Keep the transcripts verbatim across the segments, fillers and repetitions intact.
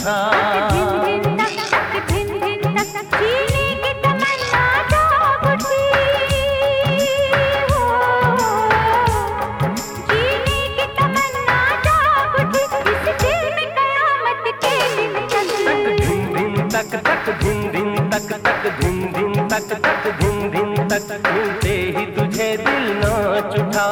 उठा। तक तक धिन धिन तक तक धिन धिन तक तक धिन धिन तक मिलते ही तुझे दिल नाच उठा।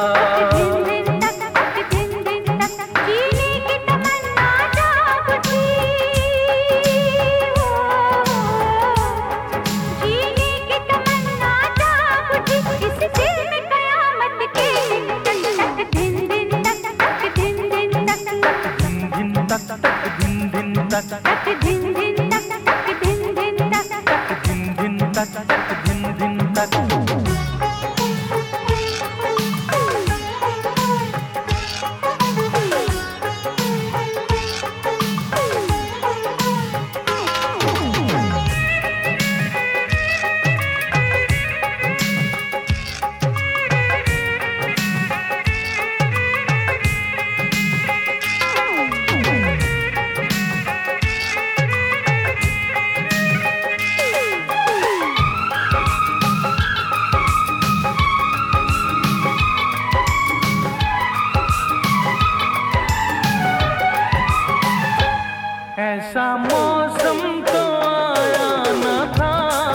ऐसा मौसम तो आया न था,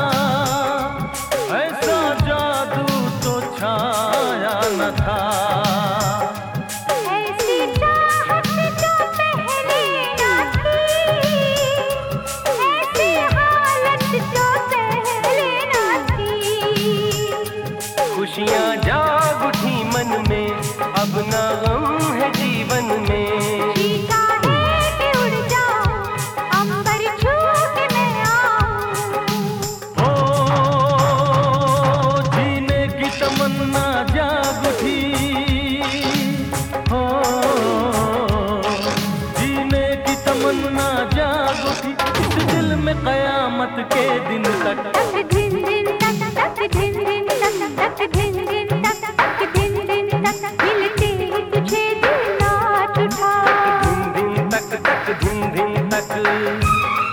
ऐसा जादू तो छाया न था। ऐसी चाहत जो पहले न थी, ऐसी हालत जो पहले न थी। खुशियाँ जाग उठी मन में, अब ना गम है जीवन में। तमन्ना जाग उठी, हो जीने की तमन्ना जाग उठी इस दिल में कयामत के दिन तक। तक दिन दिन तक तक दिन दिन तक तक दिन दिन तक तक दिन दिन तक मिलते ही तुझे दिल नाच उठा। दिन दिन तक तक दिन दिन तक।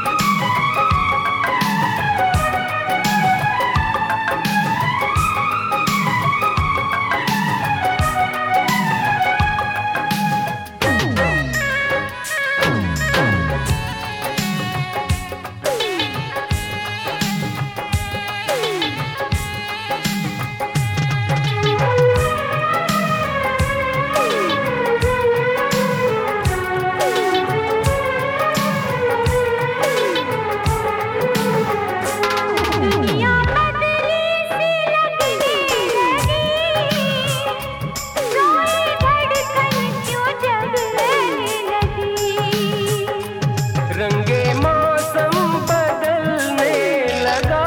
रंगे मौसम बदलने लगा,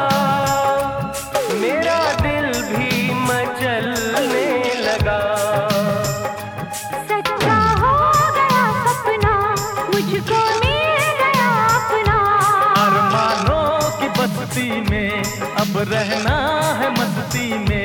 मेरा दिल भी मचलने लगा। सच्चा हो गया सपना, मुझको मिल गया अपना। अरमानों की बस्ती में अब रहना है मस्ती में।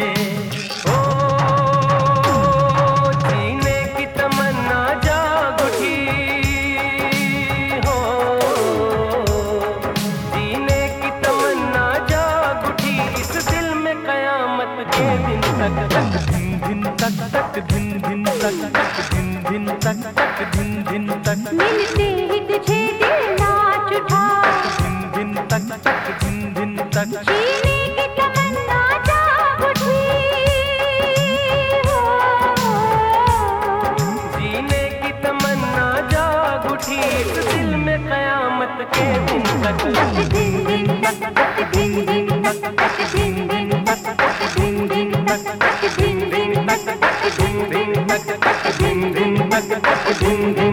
तक तक धिन धिन तक तक धिन धिन तक तक धिन धिन तक तक धिन धिन तक मिलते ही तुझे दिल नाच उठा। धिन धिन तक तक धिन धिन तक जीने की तमन्ना जाग उठी, जीने की तमन्ना जाग उठी इस दिल में कयामत के दिन तक। तक दिन दिन तक तक दिन दिन तक तक दिन दिन तक तक दिन दिन तक तक दिन दिन तक तक दिन दिन तक तक दिन दिन तक तक दिन दिन